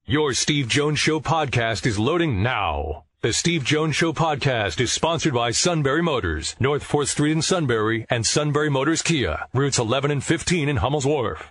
Your Steve Jones Show podcast is loading now. The Steve Jones Show podcast is sponsored by Sunbury Motors, North 4th Street in Sunbury, and Sunbury Motors Kia, routes 11 and 15 in Hummel's Wharf.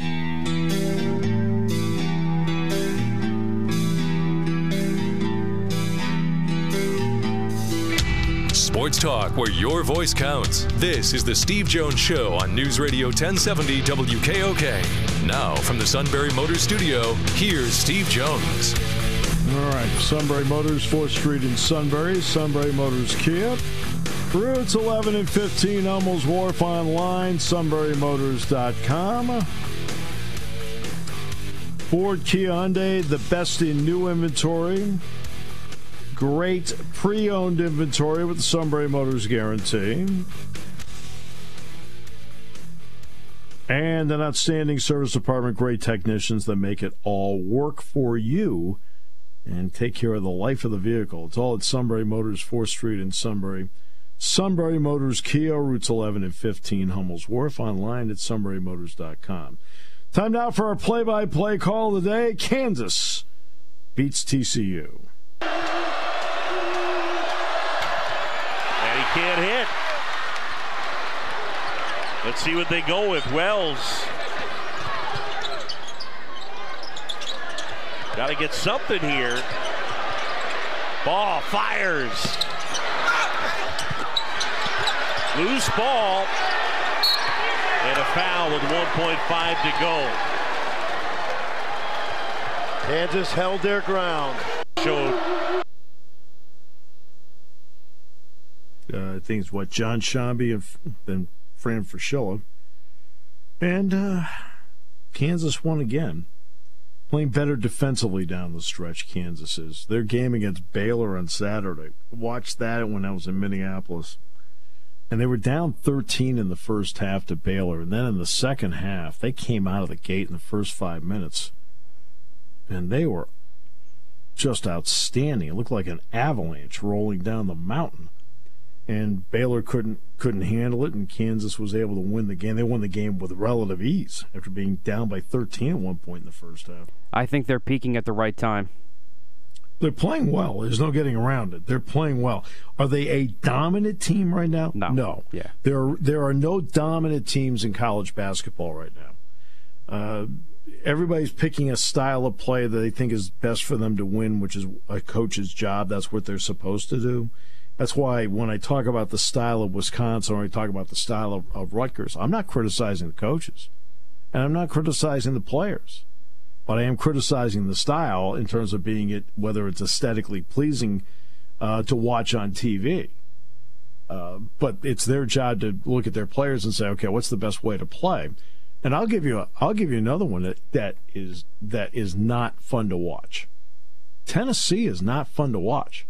Sports talk where your voice counts. This is the Steve Jones Show on News Radio 1070 WKOK. Now from the Sunbury Motors Studio, here's Steve Jones. All right, Sunbury Motors, 4th Street in Sunbury, Sunbury Motors Kia. Routes 11 and 15, Hummel's Wharf, online, sunburymotors.com. Ford, Kia, Hyundai, the best in new inventory. Great pre-owned inventory with the Sunbury Motors guarantee. And an outstanding service department, great technicians that make it all work for you and take care of the life of the vehicle. It's all at Sunbury Motors, 4th Street in Sunbury. Sunbury Motors Kia, routes 11 and 15, Hummel's Wharf, online at sunburymotors.com. Time now for our play-by-play call of the day. Kansas beats TCU. And he can't hit. Let's see what they go with. Wells. Got to get something here. Ball fires. Loose ball. And a foul with 1.5 to go. Kansas held their ground. Showed. I think it's what, John Shambi and then Fran Fraschilla. And Kansas won again. Playing better defensively down the stretch, Kansas is. Their game against Baylor on Saturday. Watched that when I was in Minneapolis. And they were down 13 in the first half to Baylor. And then in the second half, they came out of the gate in the first 5 minutes. And they were just outstanding. It looked like an avalanche rolling down the mountain. And Baylor couldn't handle it, and Kansas was able to win the game. They won the game with relative ease after being down by 13 at one point in the first half. I think they're peaking at the right time. They're playing well. There's no getting around it. They're playing well. Are they a dominant team right now? No. Yeah. There are no dominant teams in college basketball right now. Everybody's picking a style of play that they think is best for them to win, which is a coach's job. That's what they're supposed to do. That's why when I talk about the style of Wisconsin or I talk about the style of Rutgers, I'm not criticizing the coaches, and I'm not criticizing the players, but I am criticizing the style in terms of being it, whether it's aesthetically pleasing to watch on TV. But it's their job to look at their players and say, okay, what's the best way to play? And I'll give you another one that is not fun to watch. Tennessee is not fun to watch.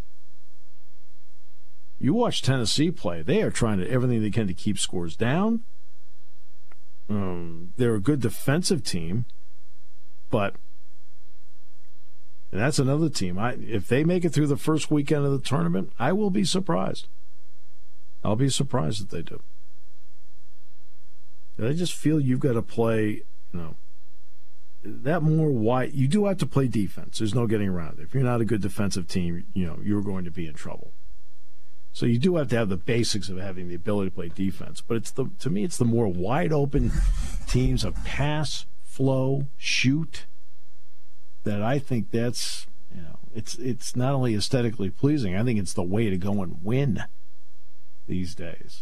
You watch Tennessee play, they are trying everything they can to keep scores down. They're a good defensive team, but that's another team. If they make it through the first weekend of the tournament, I will be surprised. I'll be surprised if they do. I just feel you've got to play, that more wide. You do have to play defense. There's no getting around it. If you're not a good defensive team, you're going to be in trouble. So you do have to have the basics of having the ability to play defense. But to me, it's the more wide open teams of pass, flow, shoot that I think that's, it's not only aesthetically pleasing, I think it's the way to go and win these days.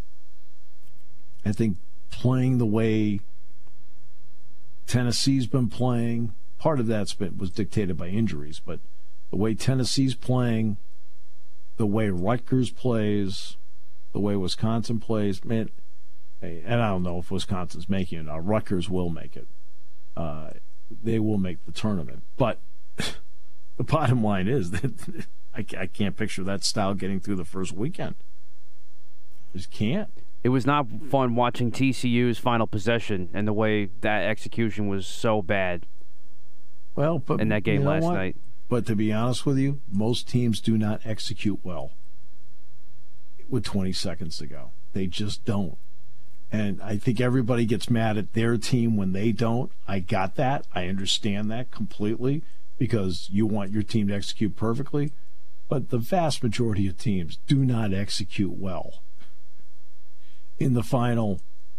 I think playing the way Tennessee's been playing, part of that was dictated by injuries, but the way Tennessee's playing, the way Rutgers plays, the way Wisconsin plays, man, and I don't know if Wisconsin's making it now. Rutgers will make it. They will make the tournament. But the bottom line is that I can't picture that style getting through the first weekend. Just can't. It was not fun watching TCU's final possession and the way that execution was so bad. Well, but in that game last night. But to be honest with you, most teams do not execute well with 20 seconds to go. They just don't. And I think everybody gets mad at their team when they don't. I got that. I understand that completely. because you want your team to execute perfectly. But the vast majority of teams do not execute well in the final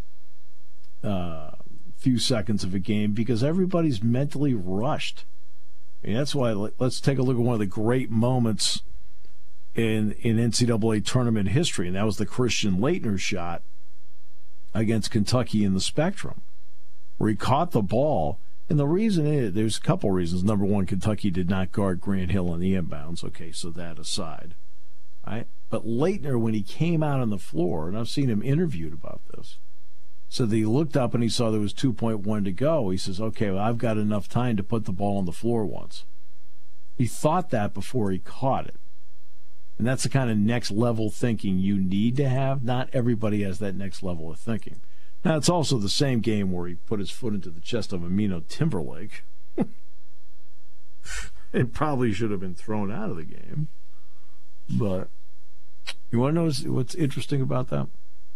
few seconds of a game because everybody's mentally rushed. And that's why let's take a look at one of the great moments in NCAA tournament history, and that was the Christian Laettner shot against Kentucky in the Spectrum, where he caught the ball. And the reason is, there's a couple reasons. Number one, Kentucky did not guard Grant Hill on the inbounds. Okay, so that aside. Right? But Laettner, when he came out on the floor, and I've seen him interviewed about this, so that he looked up and he saw there was 2.1 to go. He says, okay, well, I've got enough time to put the ball on the floor once. He thought that before he caught it. And that's the kind of next level thinking you need to have. Not everybody has that next level of thinking. Now, it's also the same game where he put his foot into the chest of Amino Timberlake. It probably should have been thrown out of the game. But you want to know what's interesting about that?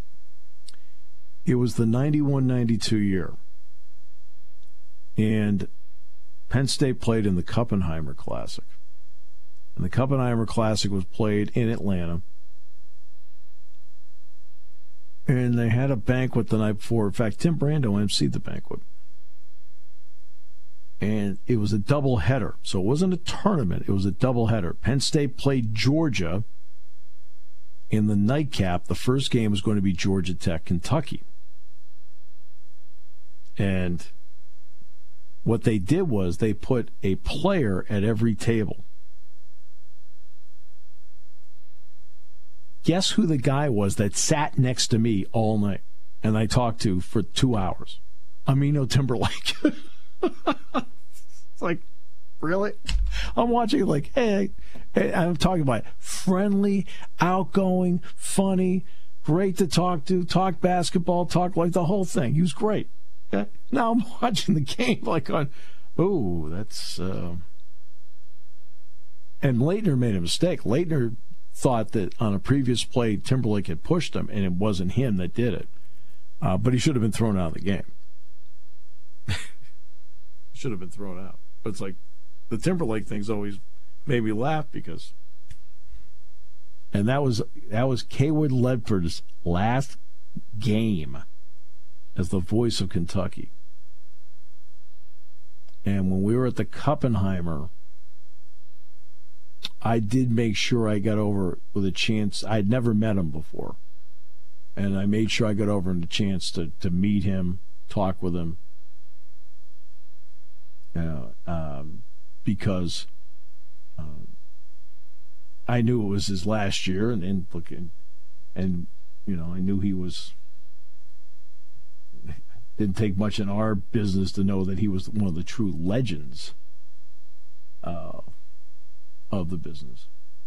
It was the 91-92 year. And Penn State played in the Kuppenheimer Classic. And the Kuppenheimer Classic was played in Atlanta. And they had a banquet the night before. In fact, Tim Brando emceed the banquet. And it was a doubleheader. So it wasn't a tournament. It was a doubleheader. Penn State played Georgia in the nightcap. The first game was going to be Georgia Tech, Kentucky. And what they did was they put a player at every table. Guess who the guy was that sat next to me all night and I talked to for 2 hours? Amino Timberlake. It's like, really? I'm watching like, hey, I'm talking about friendly, outgoing, funny, great to talk to, talk basketball, talk like the whole thing. He was great. Okay? Now I'm watching the game like on, oh, that's... And Laettner made a mistake. Laettner thought that on a previous play, Timberlake had pushed him, and it wasn't him that did it. But he should have been thrown out of the game. Should have been thrown out. But it's like the Timberlake thing's always made me laugh because... And that was Kaywood Ledford's last game as the voice of Kentucky. And when we were at the Kuppenheimer, I did make sure I got over with a chance. I'd never met him before. And I made sure I got over in the chance to meet him, talk with him. Because I knew it was his last year, and you know, I knew he was. Didn't take much in our business to know that he was one of the true legends of the business.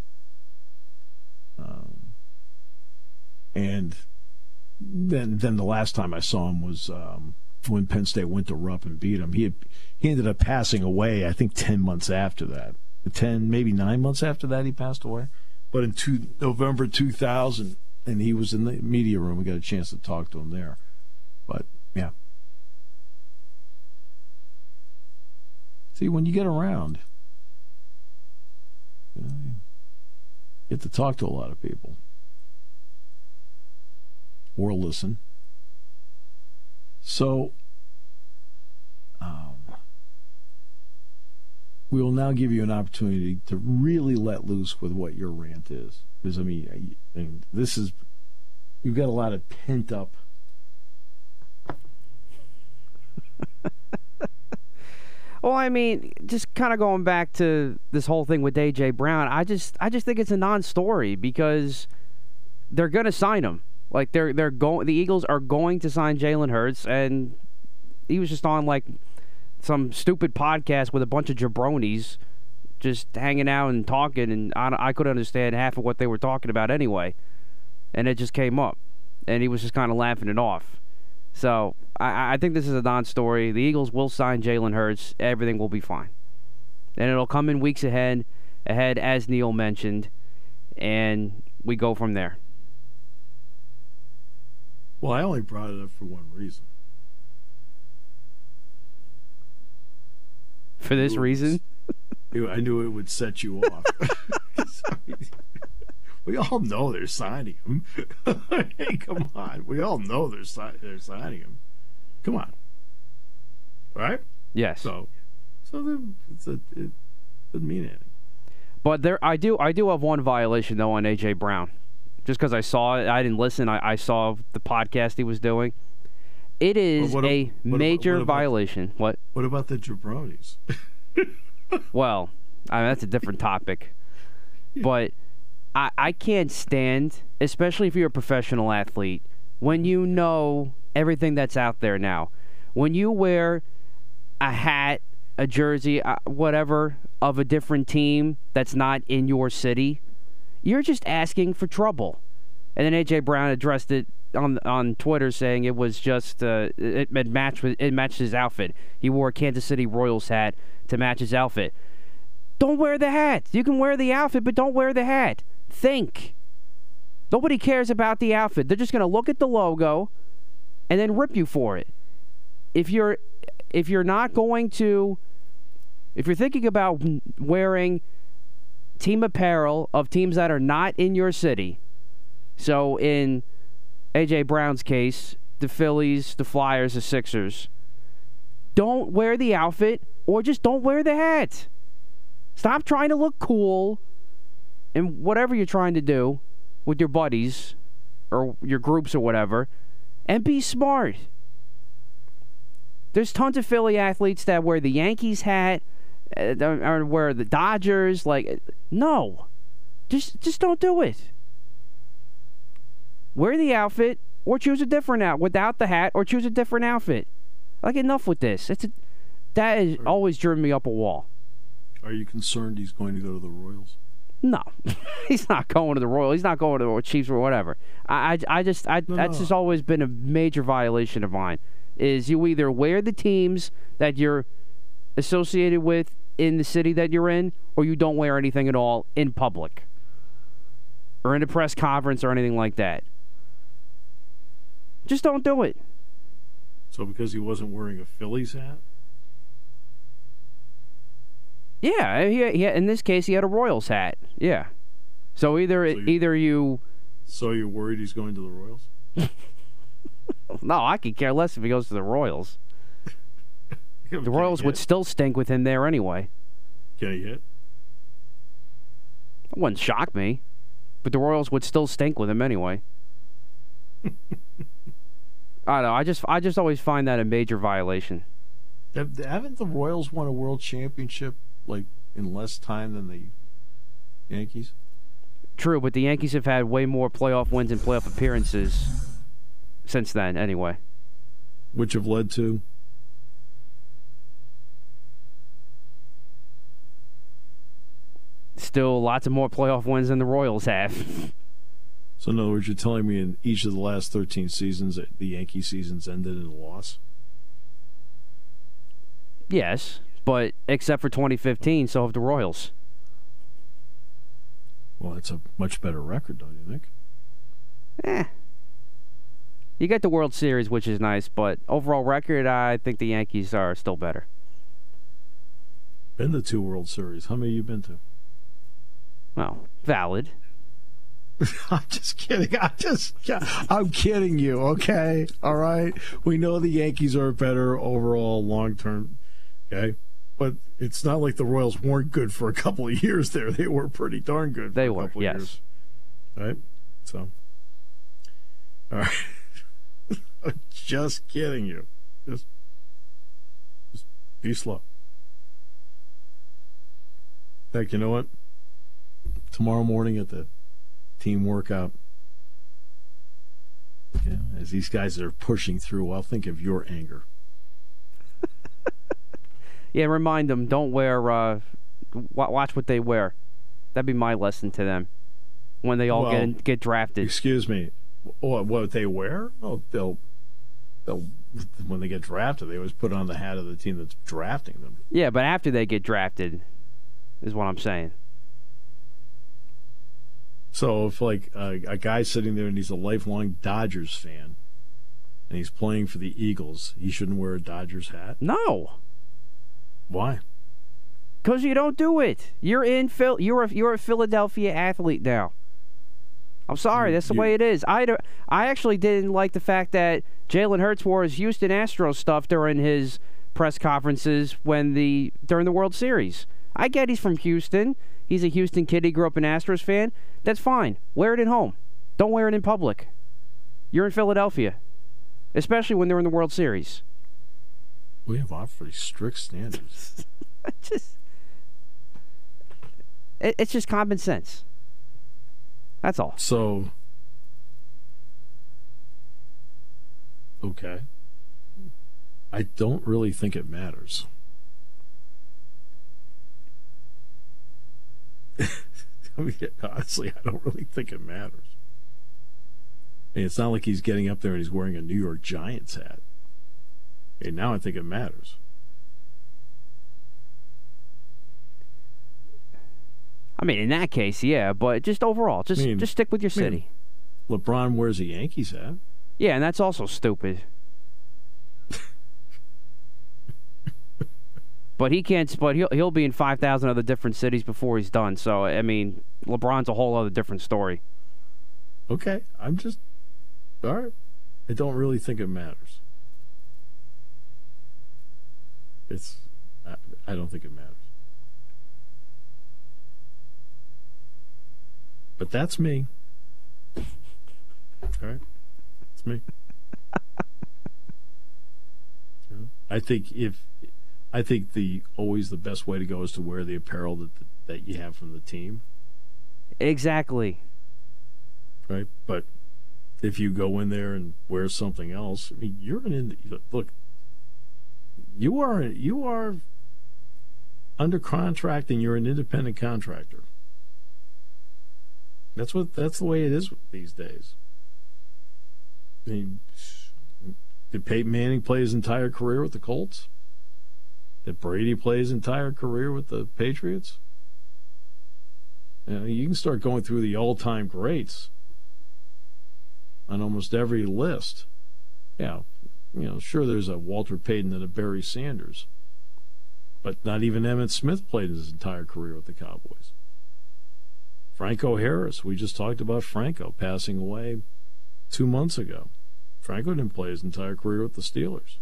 And then the last time I saw him was when Penn State went to Rupp and beat him. He ended up passing away, I think, 10 months after that. 10, maybe 9 months after that, he passed away. But in November 2000, and he was in the media room. We got a chance to talk to him there. But, yeah. See, when you get around, you get to talk to a lot of people. Or listen. So, we will now give you an opportunity to really let loose with what your rant is. Because, I mean, this is, you've got a lot of pent up. Well, I mean, just kind of going back to this whole thing with A.J. Brown, I just think it's a non-story because they're going to sign him. Like the Eagles are going to sign Jalen Hurts, and he was just on like some stupid podcast with a bunch of jabronis, just hanging out and talking, and I couldn't understand half of what they were talking about anyway, and it just came up, and he was just kind of laughing it off. So I think this is a non-story. The Eagles will sign Jalen Hurts. Everything will be fine, and it'll come in weeks ahead as Neil mentioned, and we go from there. Well, I only brought it up for one reason. For this reason? I knew it would set you off. We all know they're signing him. Hey, come on. We all know they're signing him. Come on. Right? Yes. So it doesn't mean anything. But I do have one violation though on A.J. Brown. Just because I saw it, I didn't listen. I saw the podcast he was doing. It is a major violation. What? What about the jabronis? Well, that's a different topic. But I can't stand, especially if you're a professional athlete, when you know everything that's out there now. When you wear a hat, a jersey, whatever, of a different team that's not in your city, you're just asking for trouble. And then A.J. Brown addressed it on Twitter, saying it was just it matched his outfit. He wore a Kansas City Royals hat to match his outfit. Don't wear the hat. You can wear the outfit, but don't wear the hat. Think. Nobody cares about the outfit. They're just going to look at the logo and then rip you for it. If you're thinking about wearing team apparel of teams that are not in your city, so in A.J. Brown's case, the Phillies, the Flyers, the Sixers, don't wear the outfit or just don't wear the hat. Stop trying to look cool in whatever you're trying to do with your buddies or your groups or whatever, and be smart. There's tons of Philly athletes that wear the Yankees hat or wear the Dodgers. No. Just don't do it. Wear the outfit or choose a different outfit. Without the hat or choose a different outfit. Enough with this. That has always driven me up a wall. Are you concerned he's going to go to the Royals? No, he's not going to the Royals. He's not going to the Chiefs or whatever. That's just always been a major violation of mine. Is you either wear the teams that you're associated with in the city that you're in, or you don't wear anything at all in public or in a press conference or anything like that. Just don't do it. So because he wasn't wearing a Phillies hat? Yeah, he in this case, he had a Royals hat. Yeah. So either you... So you're worried he's going to the Royals? No, I could care less if he goes to the Royals. The Royals would still stink with him there anyway. Can he hit? It wouldn't shock me. But the Royals would still stink with him anyway. I don't know. I just always find that a major violation. Haven't the Royals won a world championship in less time than the Yankees? True, but the Yankees have had way more playoff wins and playoff appearances since then, anyway. Which have led to? Still lots of more playoff wins than the Royals have. So in other words, you're telling me in each of the last 13 seasons, the Yankee seasons ended in a loss? Yes, but except for 2015, so have the Royals. Well, that's a much better record, don't you think? You get the World Series, which is nice, but overall record, I think the Yankees are still better. Been to 2 World Series. How many have you been to? Well, valid. I'm just kidding. I'm kidding you, okay? All right? We know the Yankees are better overall long-term, okay? But it's not like the Royals weren't good for a couple of years there. They were pretty darn good for a couple of years. Right? So, all right. Just kidding you. Just be slow. In fact, you know what? Tomorrow morning at the team workout, as these guys are pushing through, I'll think of your anger. Yeah, remind them, don't wear, watch what they wear. That'd be my lesson to them when they all get drafted. Excuse me, what they wear? Oh, they'll when they get drafted, they always put on the hat of the team that's drafting them. Yeah, but after they get drafted is what I'm saying. So if a guy's sitting there and he's a lifelong Dodgers fan and he's playing for the Eagles, he shouldn't wear a Dodgers hat? No. Why? Because you don't do it. You're a Philadelphia athlete now. I'm sorry, that's the way it is. I actually didn't like the fact that Jalen Hurts wore his Houston Astros stuff during his press conferences during the World Series. I get he's from Houston. He's a Houston kid. He grew up an Astros fan. That's fine. Wear it at home. Don't wear it in public. You're in Philadelphia, especially when they're in the World Series. We have awfully strict standards. It's just common sense. That's all. So, okay. I don't really think it matters. I mean, honestly, I don't really think it matters. I mean, it's not like he's getting up there and he's wearing a New York Giants hat. Okay, now I think it matters. I mean, in that case, yeah, but just overall, just stick with your city. LeBron wears a Yankees hat. Yeah, and that's also stupid. But he can't. But he'll be in 5,000 other different cities before he's done. So I mean, LeBron's a whole other different story. Okay, I'm just all right. I don't really think it matters. I don't think it matters. But that's me. All right, it's me. I think always the best way to go is to wear the apparel that you have from the team. Exactly. Right, but if you go in there and wear something else, I mean, look. You are under contract and you're an independent contractor. That's the way it is these days. I mean, did Peyton Manning play his entire career with the Colts? Did Brady play his entire career with the Patriots? You can start going through the all-time greats on almost every list. Yeah, sure there's a Walter Payton and a Barry Sanders, but not even Emmitt Smith played his entire career with the Cowboys. Franco Harris, we just talked about Franco passing away 2 months ago. Franco didn't play his entire career with the Steelers.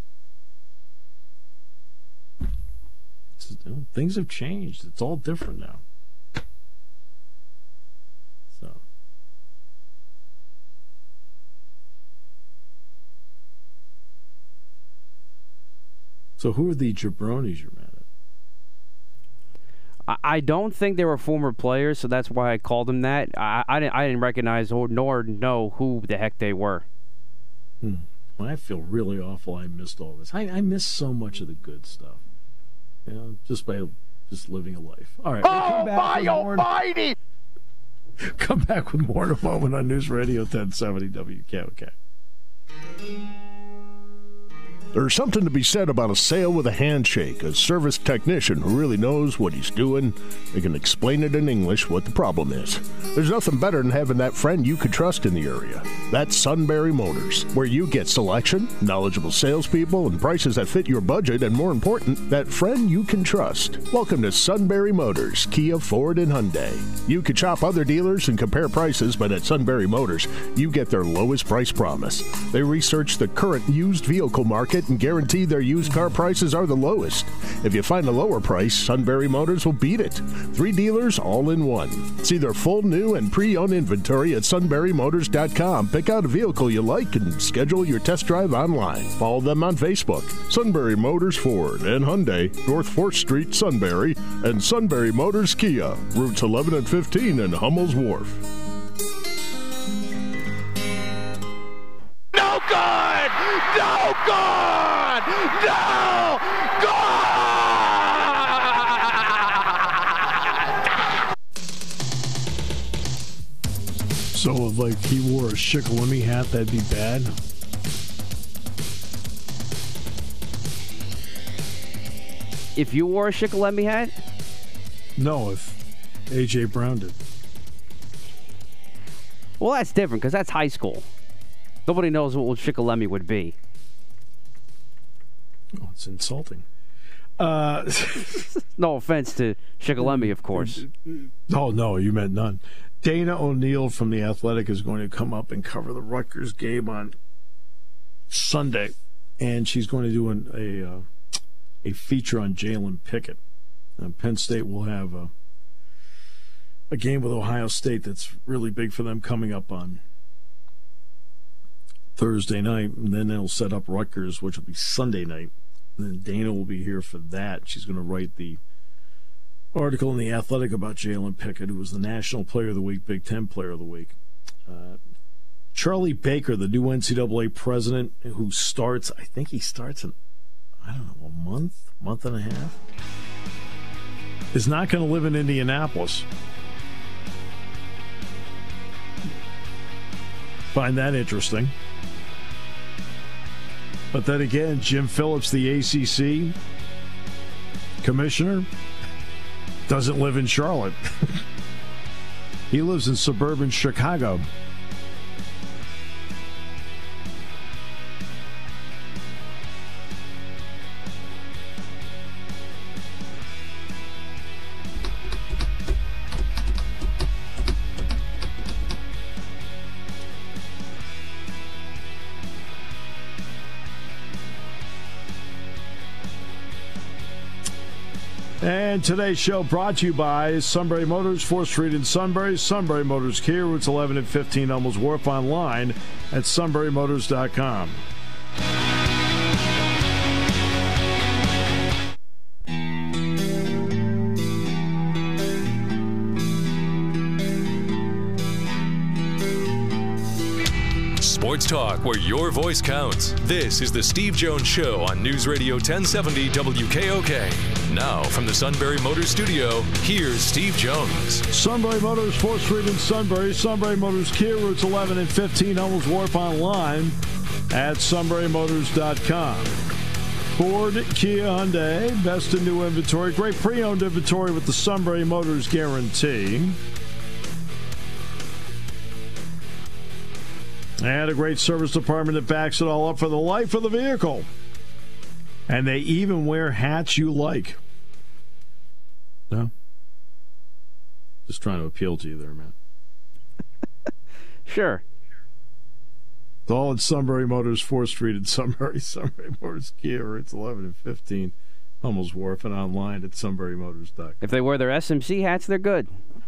Things have changed. It's all different now. So who are the jabronis you're mad at? I don't think they were former players, so that's why I called them that. I didn't recognize nor know who the heck they were. Well, I feel really awful I missed all this. I missed so much of the good stuff. Just by living a life. All right. Oh, my almighty! Come back with more in a moment on News Radio 1070 WKOK. There's something to be said about a sale with a handshake, a service technician who really knows what he's doing. They can explain it in English what the problem is. There's nothing better than having that friend you could trust in the area. That's Sunbury Motors, where you get selection, knowledgeable salespeople, and prices that fit your budget, and more important, that friend you can trust. Welcome to Sunbury Motors, Kia, Ford, and Hyundai. You could shop other dealers and compare prices, but at Sunbury Motors, you get their lowest price promise. They research the current used vehicle market and guarantee their used car prices are the lowest. If you find a lower price, Sunbury Motors will beat it. 3 dealers all in one. See their full new and pre-owned inventory at sunburymotors.com. Pick out a vehicle you like and schedule your test drive online. Follow them on Facebook. Sunbury Motors Ford and Hyundai, North 4th Street, Sunbury, and Sunbury Motors Kia, routes 11 and 15 in Hummel's Wharf. No good! No good! No good! So if he wore a Shikellamy hat, that'd be bad? If you wore a Shikellamy hat? No, if A.J. Brown did. Well, that's different because that's high school. Nobody knows what Shikellamy would be. Oh, it's insulting. No offense to Shikellamy, of course. Oh, no, you meant none. Dana O'Neill from The Athletic is going to come up and cover the Rutgers game on Sunday, and she's going to do a feature on Jalen Pickett. Penn State will have a game with Ohio State that's really big for them coming up on Thursday night, and then they'll set up Rutgers, which will be Sunday night. And then Dana will be here for that. She's going to write the article in The Athletic about Jalen Pickett, who was the National Player of the Week, Big Ten Player of the Week. Charlie Baker, the new NCAA president, who starts, I think he starts in, I don't know, a month and a half, is not going to live in Indianapolis. Find that interesting. But then again, Jim Phillips, the ACC commissioner, doesn't live in Charlotte. He lives in suburban Chicago. And today's show brought to you by Sunbury Motors, 4th Street in Sunbury. Sunbury Motors Kia, routes 11 and 15 Hummels Wharf, online at sunburymotors.com. Sports talk where your voice counts. This is the Steve Jones Show on News Radio 1070 WKOK. Now, from the Sunbury Motors Studio, here's Steve Jones. Sunbury Motors, 4th Street in Sunbury. Sunbury Motors Kia, routes 11 and 15 Hummels Wharf, online at sunburymotors.com. Ford, Kia, Hyundai, best in new inventory. Great pre-owned inventory with the Sunbury Motors guarantee. And a great service department that backs it all up for the life of the vehicle. And they even wear hats you like. No? Just trying to appeal to you there, man. Sure. It's all at Sunbury Motors, 4th Street in Sunbury. Sunbury Motors Kia, it's 11 and 15 Hummels Wharf, and online at sunburymotors.com. If they wear their SMC hats, they're good.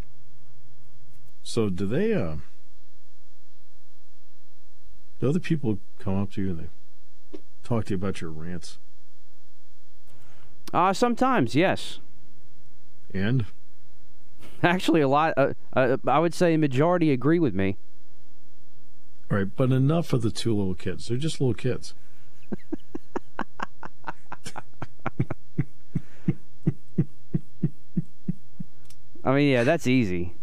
So do they, do other people come up to you and they talk to you about your rants? Sometimes, yes. And? Actually, a lot. I would say a majority agree with me. All right, but enough of the two little kids. They're just little kids. I mean, yeah, that's easy.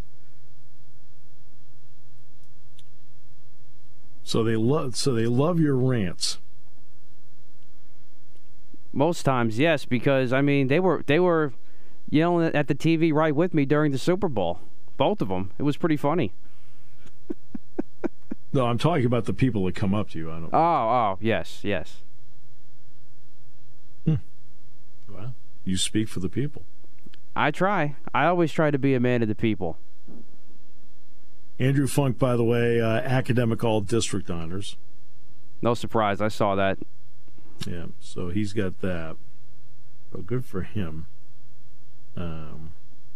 So they love your rants. Most times, yes, because I mean they were yelling at the TV right with me during the Super Bowl. Both of them. It was pretty funny. No, I'm talking about the people that come up to you. I don't. Oh, yes. Well, you speak for the people. I try. I always try to be a man of the people. Andrew Funk, by the way, academic all-district honors. No surprise. I saw that. Yeah, so he's got that. So good for him. And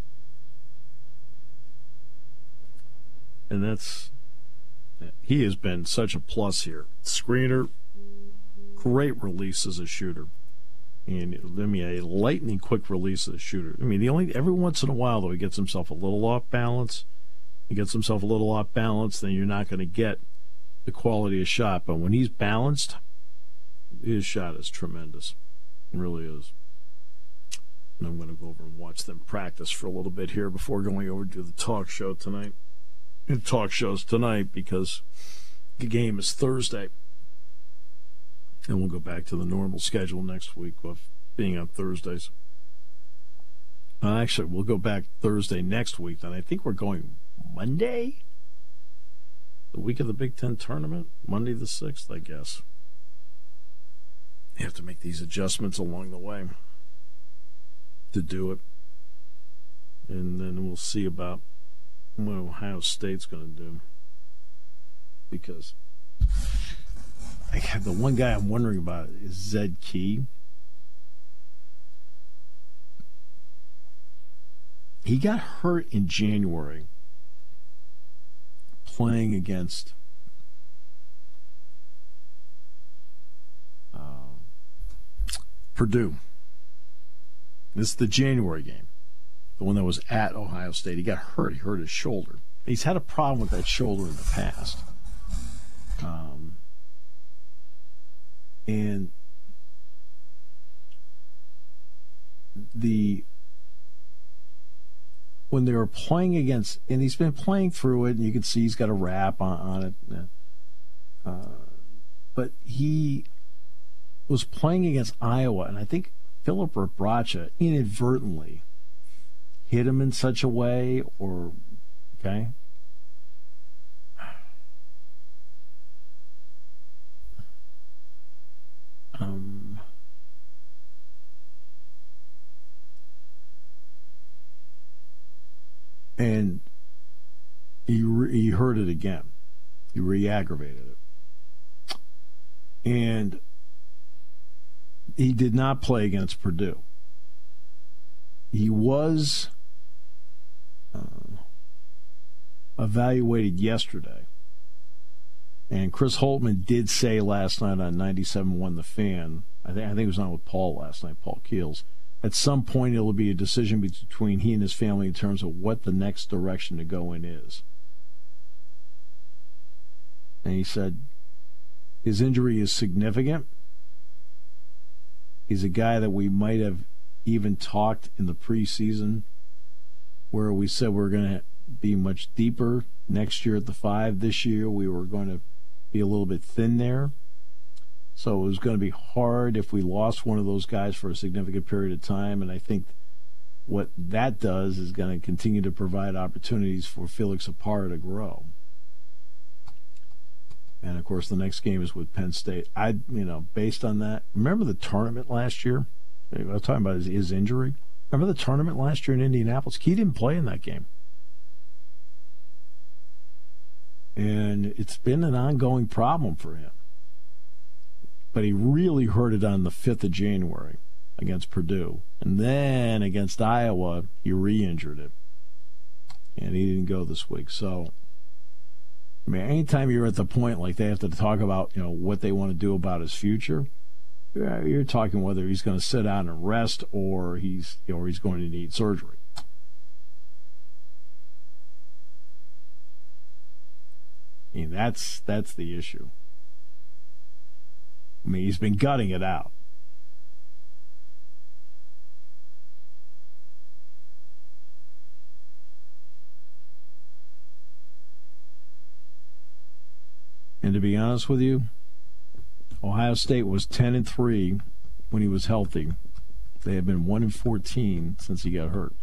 that's... He has been such a plus here. Screener, great release as a shooter. And a lightning quick release as a shooter. I mean, every once in a while, though, he gets himself a little off balance. Then you're not going to get the quality of shot. But when he's balanced, his shot is tremendous. It really is. And I'm going to go over and watch them practice for a little bit here before going over to the talk show tonight. The talk show's tonight because the game is Thursday. And we'll go back to the normal schedule next week of being on Thursdays. Actually, we'll go back Thursday next week. And I think we're going Monday? The week of the Big Ten tournament? Monday the 6th, I guess. You have to make these adjustments along the way. to do it. And then we'll see about what Ohio State's going to do. Because the one guy I'm wondering about is Zed Key. He got hurt in January playing against Purdue. This is the January game, the one that was at Ohio State. He got hurt. He hurt his shoulder. He's had a problem with that shoulder in the past. And when they were playing against, and he's been playing through it, and you can see he's got a wrap on it. But he was playing against Iowa, and I think Philip Rebracha inadvertently hit him in such a way, okay? And he hurt it again. He re-aggravated it. And he did not play against Purdue. He was evaluated yesterday. And Chris Holtman did say last night on 97.1 The Fan, I think it was on with Paul last night, Paul Keels, at some point it'll be a decision between he and his family in terms of what the next direction to go in is. And he said his injury is significant. He's a guy that we might have even talked in the preseason where we said we're going to be much deeper next year at the 5. This year we were going to be a little bit thin there. So it was going to be hard if we lost one of those guys for a significant period of time. And I think what that does is going to continue to provide opportunities for Felix Apara to grow. And, of course, the next game is with Penn State. Based on that, remember the tournament last year? I was talking about his injury. Remember the tournament last year in Indianapolis? He didn't play in that game. And it's been an ongoing problem for him. But he really hurt it on the 5th of January against Purdue. And then against Iowa, he re-injured it. And he didn't go this week. So, I mean, anytime you're at the point like they have to talk about, what they want to do about his future, you're talking whether he's going to sit down and rest or he's going to need surgery. I mean, that's the issue. I mean, he's been gutting it out. And to be honest with you, Ohio State was 10-3 when he was healthy. They have been 1-14 since he got hurt.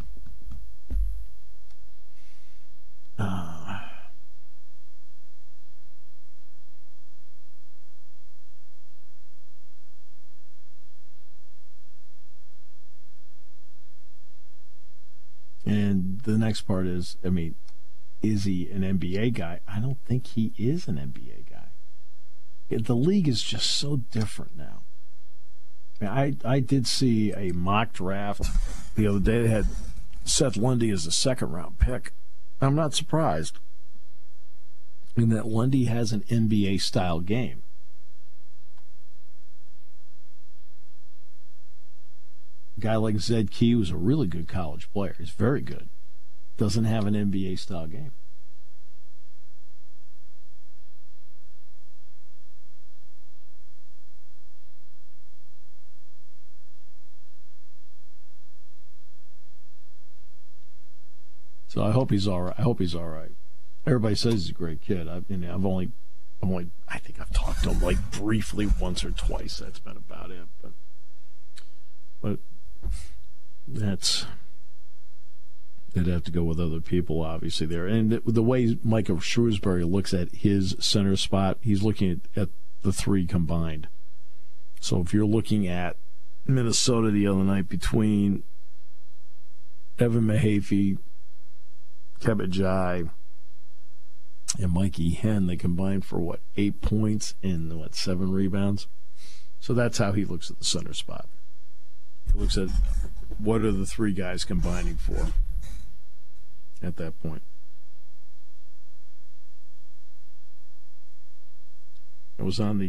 And the next part is, is he an NBA guy? I don't think he is an NBA guy. The league is just so different now. I did see a mock draft the other day that had Seth Lundy as a second-round pick. I'm not surprised in that Lundy has an NBA-style game. A guy like Zed Key was a really good college player. He's very good. Doesn't have an NBA-style game. So I hope he's all right. Everybody says he's a great kid. I think I've talked to him like briefly once or twice. That's been about it. But they'd have to go with other people, obviously, there. And the way Micah Shrewsbury looks at his center spot, he's looking at the 3 combined. So if you're looking at Minnesota the other night between Evan Mahaffey, Kevin Jai, and Mikey Henn, they combined for 8 points and 7 rebounds. So that's how he looks at the center spot. He looks at what are the 3 guys combining for at that point. I was on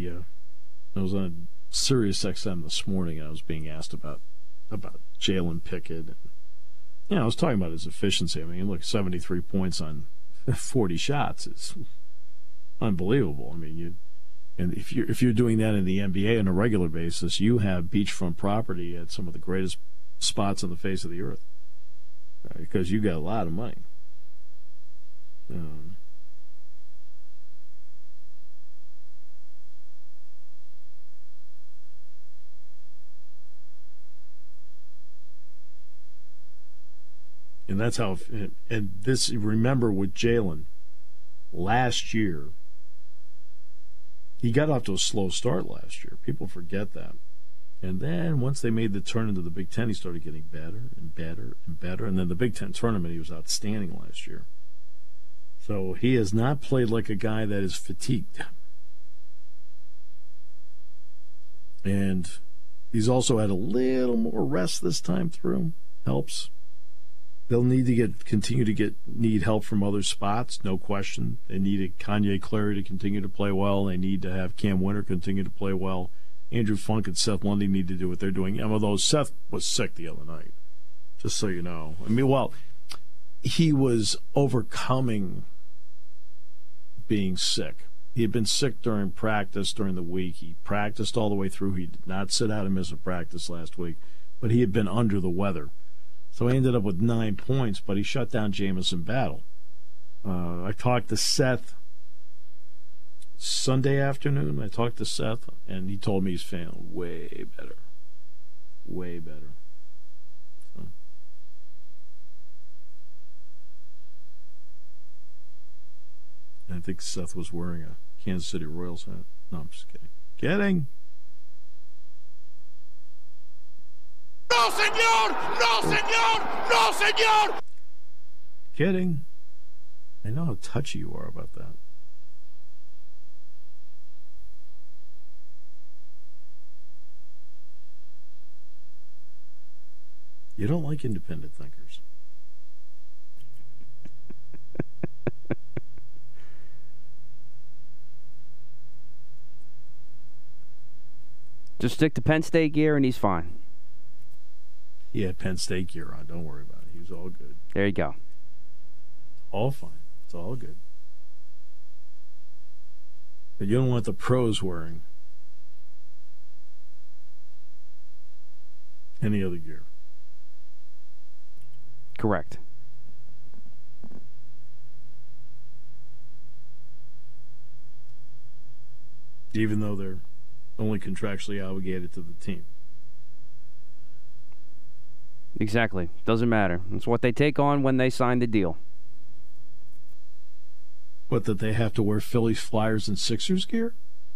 Sirius XM this morning, and I was being asked about Jalen Pickett. And, I was talking about his efficiency. I mean, look, 73 points on 40 shots is unbelievable. I mean, if you're doing that in the NBA on a regular basis, you have beachfront property at some of the greatest spots on the face of the earth because you got a lot of money. And that's how, and this, remember with Jalen, last year, he got off to a slow start last year. People forget that. And then once they made the turn into the Big Ten, he started getting better and better and better. And then the Big Ten tournament, he was outstanding last year. So he has not played like a guy that is fatigued. And he's also had a little more rest this time through. Helps. They'll need to continue to need help from other spots, no question. They need Kanye Clary to continue to play well. They need to have Cam Winter continue to play well. Andrew Funk and Seth Lundy need to do what they're doing. And although Seth was sick the other night, just so you know. I mean, he was overcoming being sick. He had been sick during practice during the week. He practiced all the way through. He did not sit out and miss a practice last week, but he had been under the weather. So he ended up with 9 points, but he shut down Jamison Battle. I talked to Seth Sunday afternoon. I talked to Seth, and he told me he's feeling way better. Way better. So. And I think Seth was wearing a Kansas City Royals hat. No, I'm just kidding. Kidding. No, senor! No, senor! No, senor! Kidding. I know how touchy you are about that. You don't like independent thinkers. Just stick to Penn State gear and he's fine. He had Penn State gear on. Don't worry about it. He was all good. There you go. All fine. It's all good. But you don't want the pros wearing any other gear. Correct. Even though they're only contractually obligated to the team. Exactly. Doesn't matter. It's what they take on when they sign the deal. What, that they have to wear Phillies, Flyers, and Sixers gear?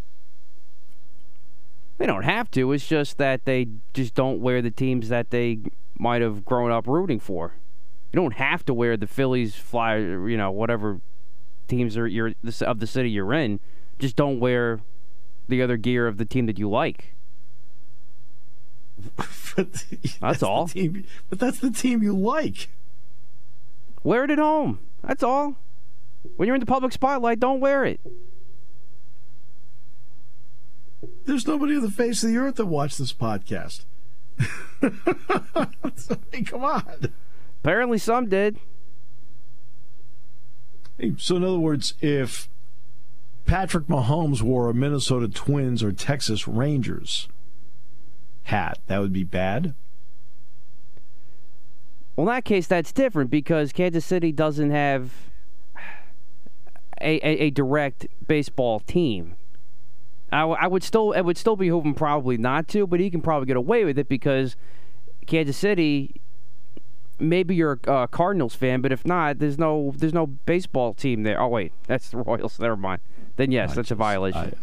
They don't have to. It's just that they just don't wear the teams that they might have grown up rooting for. You don't have to wear the Phillies, Flyers, whatever teams are of the city you're in. Just don't wear the other gear of the team that you like. That's all. But that's the team you like. Wear it at home. That's all. When you're in the public spotlight, don't wear it. There's nobody on the face of the earth that watched this podcast. I mean, come on. Apparently some did. Hey, so in other words, if Patrick Mahomes wore a Minnesota Twins or Texas Rangers hat, that would be bad? Well, in that case, that's different because Kansas City doesn't have a direct baseball team. It would still behoove him probably not to, but he can probably get away with it because Kansas City, maybe you're a Cardinals fan, but if not, there's no baseball team there. Oh wait, that's the Royals. Never mind. Then yes, that's a violation.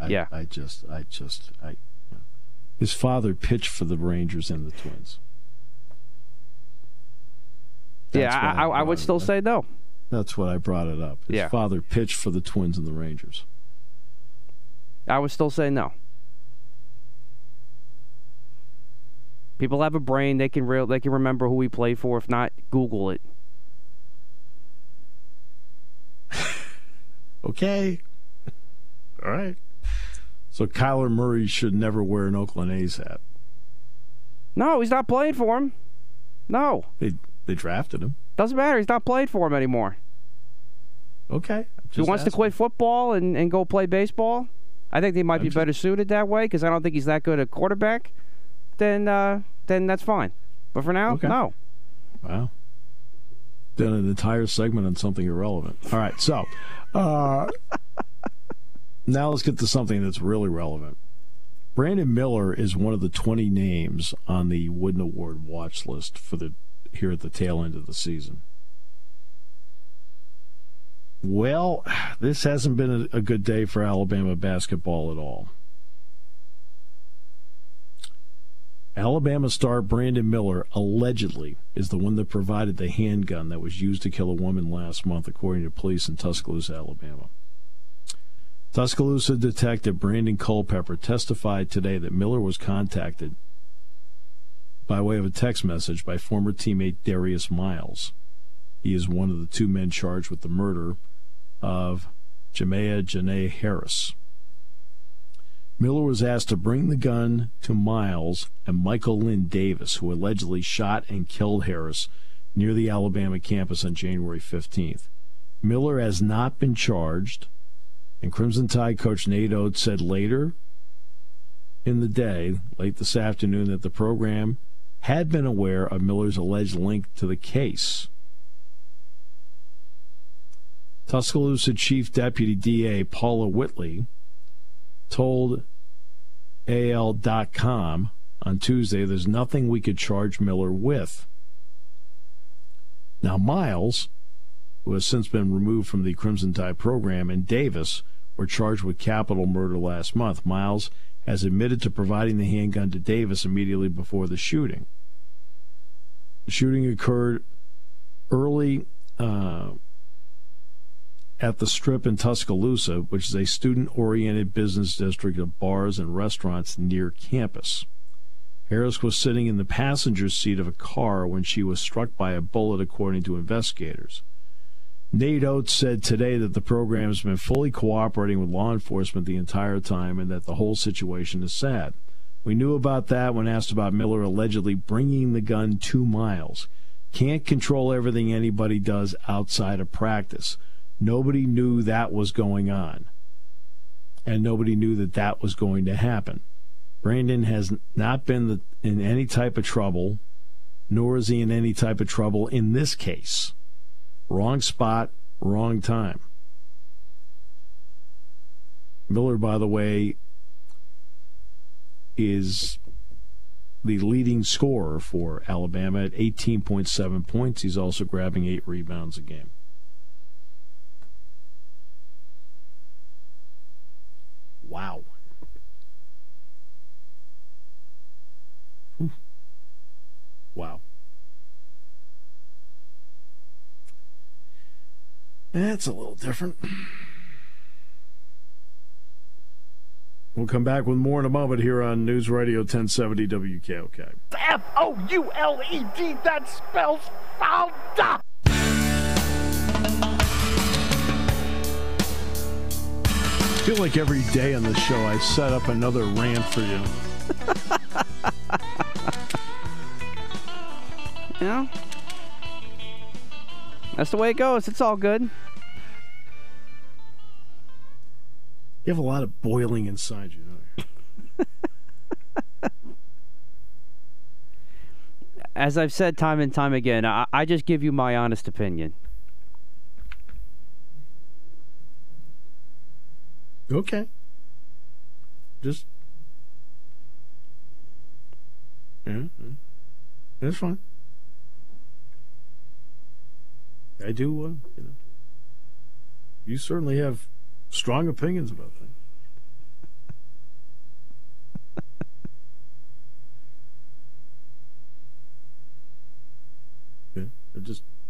His father pitched for the Rangers and the Twins. Yeah, I would still say no. That's what I brought it up. His father pitched for the Twins and the Rangers. I would still say no. People have a brain; they can remember who he played for. If not, Google it. Okay. All right. So Kyler Murray should never wear an Oakland A's hat. No, he's not playing for him. No. They drafted him. Doesn't matter. He's not playing for him anymore. Okay. If he wants to quit football and go play baseball, I think they might be better suited that way because I don't think he's that good a quarterback. Then that's fine. But for now, no. Wow. Done an entire segment on something irrelevant. All right, so now let's get to something that's really relevant. Brandon Miller is one of the 20 names on the Wooden Award watch list here at the tail end of the season. Well, this hasn't been a good day for Alabama basketball at all. Alabama star Brandon Miller allegedly is the one that provided the handgun that was used to kill a woman last month, according to police in Tuscaloosa, Alabama. Tuscaloosa detective Brandon Culpepper testified today that Miller was contacted by way of a text message by former teammate Darius Miles. He is one of the two men charged with the murder of Jamea Janae Harris. Miller was asked to bring the gun to Miles and Michael Lynn Davis, who allegedly shot and killed Harris near the Alabama campus on January 15th. Miller has not been charged, and Crimson Tide coach Nate Oates said later in the day, late this afternoon, that the program had been aware of Miller's alleged link to the case. Tuscaloosa Chief Deputy DA Paula Whitley told AL.com on Tuesday there's nothing we could charge Miller with. Now, Miles, who has since been removed from the Crimson Tide program, and Davis were charged with capital murder last month. Miles has admitted to providing the handgun to Davis immediately before the shooting. The shooting occurred early at the Strip in Tuscaloosa, which is a student-oriented business district of bars and restaurants near campus. Harris was sitting in the passenger seat of a car when she was struck by a bullet, according to investigators. Nate Oates said today that the program has been fully cooperating with law enforcement the entire time and that the whole situation is sad. We knew about that when asked about Miller allegedly bringing the gun to Miles. Can't control everything anybody does outside of practice. Nobody knew that was going on, and nobody knew that that was going to happen. Brandon has not been in any type of trouble, nor is he in any type of trouble in this case. Wrong spot, wrong time. Miller, by the way, is the leading scorer for Alabama at 18.7 points. He's also grabbing 8 rebounds a game. Wow. Wow. That's a little different. We'll come back with more in a moment here on News Radio 1070 WKOK. F-O-U-L-E-D, that spells fouled up. I feel like every day on the show I set up another rant for you. You know? That's the way it goes. It's all good. You have a lot of boiling inside you, don't you? As I've said time and time again, I just give you my honest opinion. Okay. Just... Yeah, that's fine. I do, you know. You certainly have strong opinions about things. Yeah,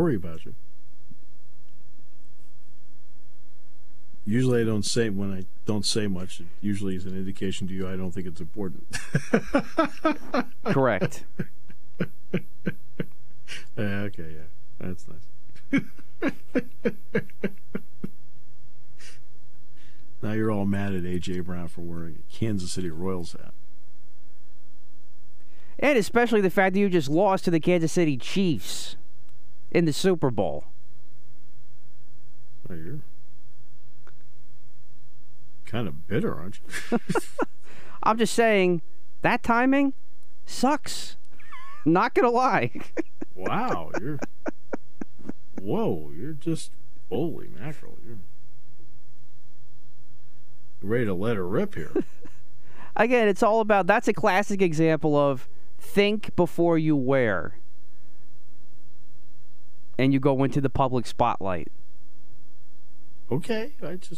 worry about you. Usually I don't say, when I don't say much, it usually is an indication to you I don't think it's important. Correct. Okay, yeah. That's nice. Now you're all mad at A.J. Brown for wearing a Kansas City Royals hat. And especially the fact that you just lost to the Kansas City Chiefs in the Super Bowl. Oh, you're kind of bitter, aren't you? I'm just saying, that timing sucks. Not going to lie. Wow, you're just, holy mackerel. You're ready to let her rip here. Again, it's all about, that's a classic example of think before you wear. And you go into the public spotlight. Okay,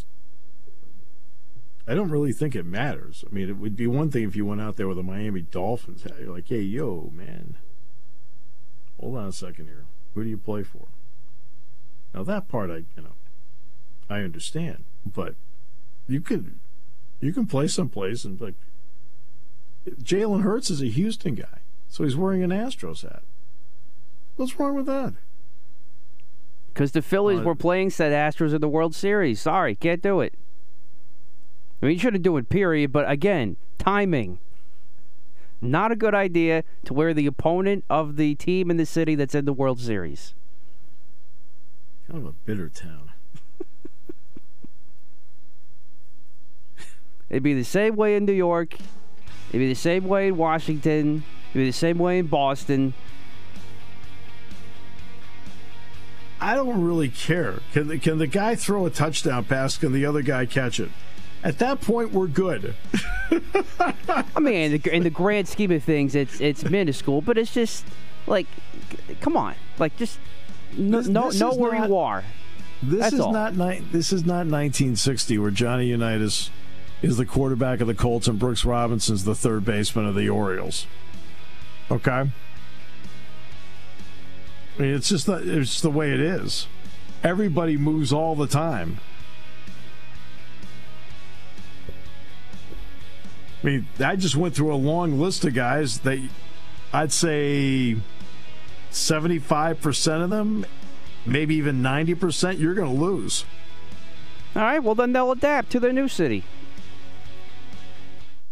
I don't really think it matters. I mean, it would be one thing if you went out there with a Miami Dolphins hat. You're like, hey, yo, man, hold on a second here. Who do you play for? Now that part, I understand, but you can play someplace and like Jalen Hurts is a Houston guy, so he's wearing an Astros hat. What's wrong with that? Because the Phillies were playing said Astros in the World Series. Sorry, can't do it. I mean, you shouldn't do it, period. But again, timing. Not a good idea to wear the opponent of the team in the city that's in the World Series. Kind of a bitter town. It'd be the same way in New York. It'd be the same way in Washington. It'd be the same way in Boston. I don't really care. Can the guy throw a touchdown pass? Can the other guy catch it? At that point, we're good. I mean, in the grand scheme of things, it's minuscule, but it's just like, come on, like just know where you are. This is not 1960 where Johnny Unitas is the quarterback of the Colts and Brooks Robinson's the third baseman of the Orioles. Okay? I mean, it's just the way it is. Everybody moves all the time. I mean, I just went through a long list of guys that I'd say 75% of them, maybe even 90%, you're going to lose. All right, well, then they'll adapt to their new city.